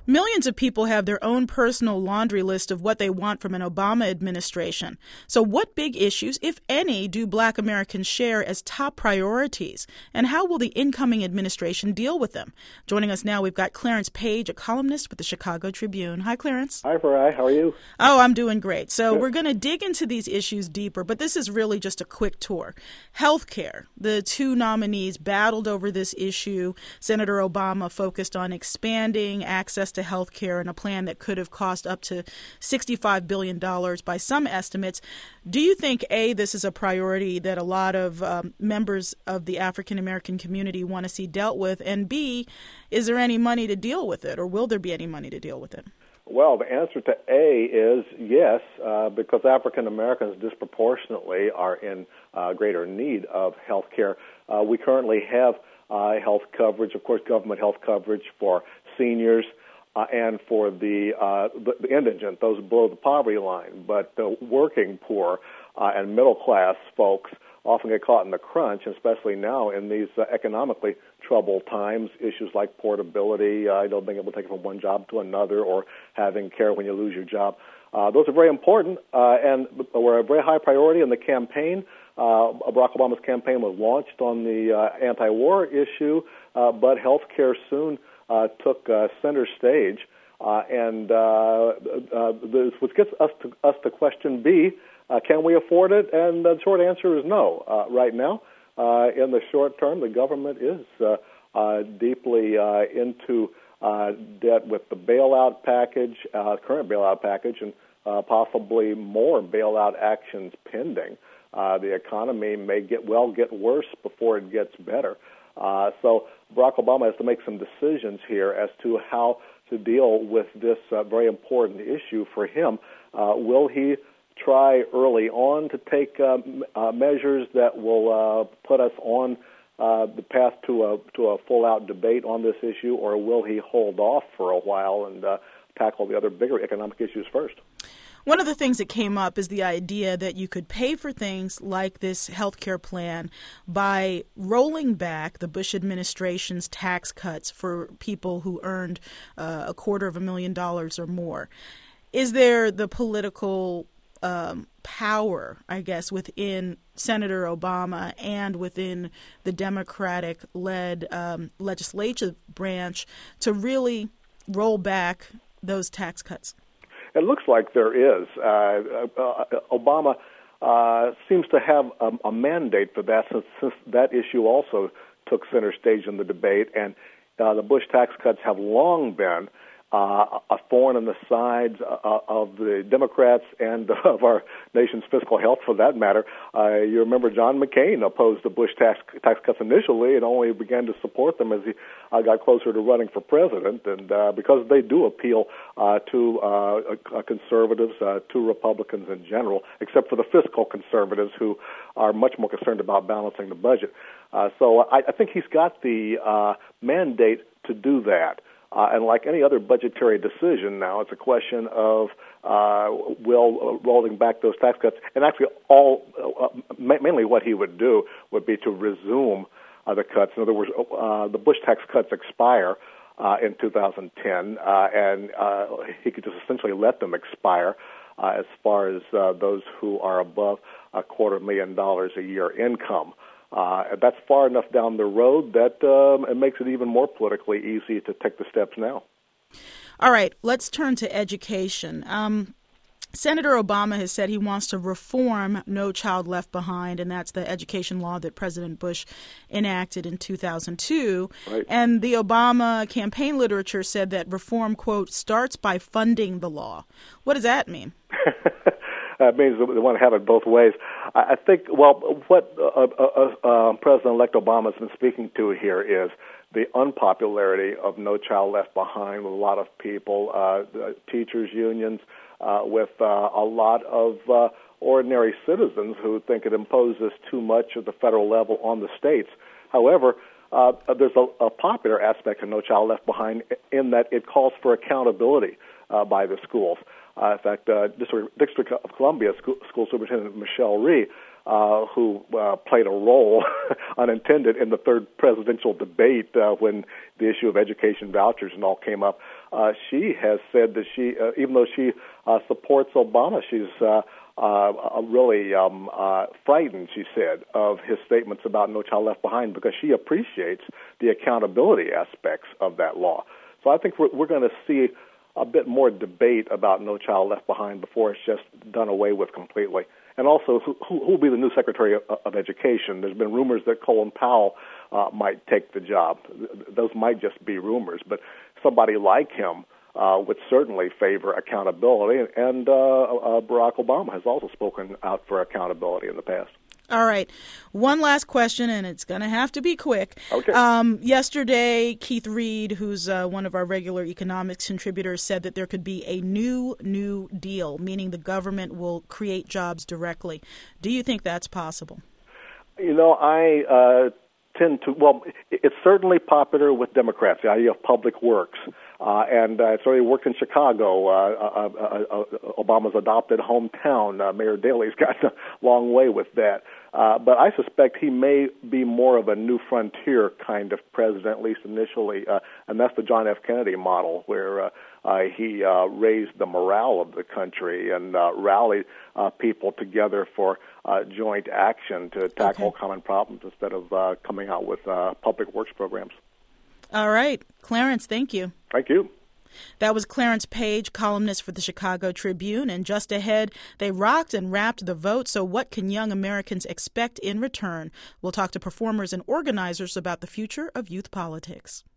Millions of people have their own personal laundry list of what they want from an Obama administration. So what big issues, if any, do Black Americans share as top priorities? And how will the incoming administration deal with them? Joining us now, we've got Clarence Page, a columnist with the Chicago Tribune. Hi, Clarence. Hi, Farai. How are you? Oh, I'm doing great. So we're going to dig into these issues deeper, but this is really just a quick tour. Healthcare. The two nominees battled over this issue. Senator Obama focused on expanding access to health care in a plan that could have cost up to $65 billion by some estimates. Do you think, A, this is a priority that a lot of members of the African-American community want to see dealt with, and B, is there any money to deal with it, or will there be any money to deal with it? Well, the answer to A is yes, because African Americans disproportionately are in greater need of health care. We currently have health coverage, of course, government health coverage for seniors and for the indigent, those below the poverty line. But the working poor and middle-class folks often get caught in the crunch, especially now in these economically troubled times. Issues like portability, being able to take it from one job to another, or having care when you lose your job. Those are very important and were a very high priority in the campaign. Barack Obama's campaign was launched on the anti-war issue, but health care soon took center stage. Which gets us to question B, can we afford it? And the short answer is no. Right now, in the short term, the government is deeply into debt with the bailout package, current bailout package, and possibly more bailout actions pending. The economy may get worse before it gets better. So Barack Obama has to make some decisions here as to how to deal with this very important issue for him. Will he try early on to take measures that will put us on the path to a full-out debate on this issue, or will he hold off for a while and tackle the other bigger economic issues first? One of the things that came up is the idea that you could pay for things like this health care plan by rolling back the Bush administration's tax cuts for people who earned $250,000 or more. Is there the political power, I guess, within Senator Obama and within the Democratic-led legislative branch to really roll back those tax cuts? It looks like there is. Obama seems to have a mandate for that, since that issue also took center stage in the debate, and the Bush tax cuts have long been a thorn in the sides of the Democrats and of our nation's fiscal health, for that matter. You remember John McCain opposed the Bush tax cuts initially and only began to support them as he got closer to running for president, and because they do appeal to conservatives, to Republicans in general, except for the fiscal conservatives who are much more concerned about balancing the budget. So I think he's got the mandate to do that. And like any other budgetary decision now, it's a question of rolling back those tax cuts. And actually, mainly what he would do would be to resume the cuts. In other words, the Bush tax cuts expire in 2010, and he could just essentially let them expire as far as those who are above $250,000 a year income. That's far enough down the road that it makes it even more politically easy to take the steps now. All right, let's turn to education. Senator Obama has said he wants to reform No Child Left Behind, and that's the education law that President Bush enacted in 2002. Right. And the Obama campaign literature said that reform, quote, starts by funding the law. What does that mean? It means they want to have it both ways. I think, what President-elect Obama has been speaking to here is the unpopularity of No Child Left Behind with a lot of people, teachers' unions, with a lot of ordinary citizens who think it imposes too much at the federal level on the states. However, there's a popular aspect of No Child Left Behind in that it calls for accountability by the schools. In fact, District of Columbia School Superintendent Michelle Rhee who played a role unintended in the third presidential debate when the issue of education vouchers and all came up. She has said that she, even though she supports Obama, she's really frightened, she said, of his statements about No Child Left Behind because she appreciates the accountability aspects of that law. So I think we're going to see a bit more debate about No Child Left Behind before it's just done away with completely. And also, who will be the new Secretary of Education? There's been rumors that Colin Powell might take the job. Those might just be rumors, but somebody like him would certainly favor accountability, and Barack Obama has also spoken out for accountability in the past. All right. One last question, and it's going to have to be quick. Okay. Yesterday, Keith Reed, who's one of our regular economics contributors, said that there could be a new deal, meaning the government will create jobs directly. Do you think that's possible? You know, I tend to, well, it's certainly popular with Democrats, the idea of public works. And it's already worked in Chicago, Obama's adopted hometown. Mayor Daley's got a long way with that. But I suspect he may be more of a new frontier kind of president, at least initially, and that's the John F. Kennedy model, where he raised the morale of the country and rallied people together for joint action to tackle common problems instead of coming out with public works programs. All right. Clarence, thank you. Thank you. That was Clarence Page, columnist for the Chicago Tribune. And just ahead, they rocked and rapped the vote. So what can young Americans expect in return? We'll talk to performers and organizers about the future of youth politics.